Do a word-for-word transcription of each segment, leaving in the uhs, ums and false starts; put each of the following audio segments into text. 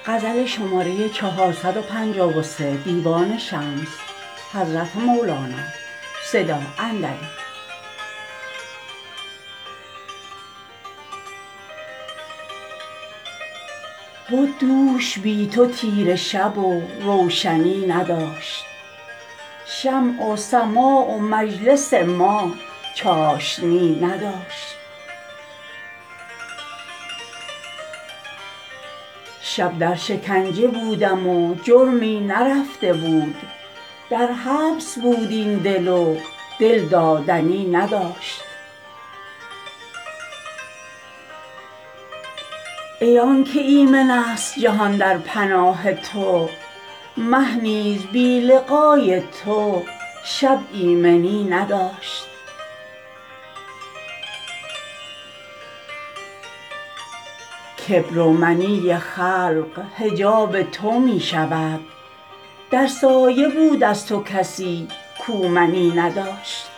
غزل شماره چهارصد و پنجاه و سه دیوان شمس حضرت مولانا صدا اندری. بد دوش بی تو تیره شب و روشنی نداشت، شمع و سماع و مجلس ما چاشنی نداشت. شب در شکنجه بودم و جرمی نرفته بود، در حبس بود این دل و دل دادنی نداشت. ای آنکه ایمن است جهان در پناه تو، مه نیز بی لقای تو شب ایمنی نداشت. کبر و منی خلق حجاب تو می شود، در سایه بود از تو کسی کو منی نداشت.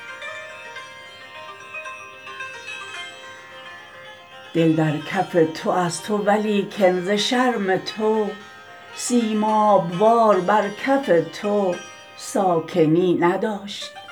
دل در کف تو از تو ولیکن ز شرم تو، سیماب وار بر کف تو ساکنی نداشت.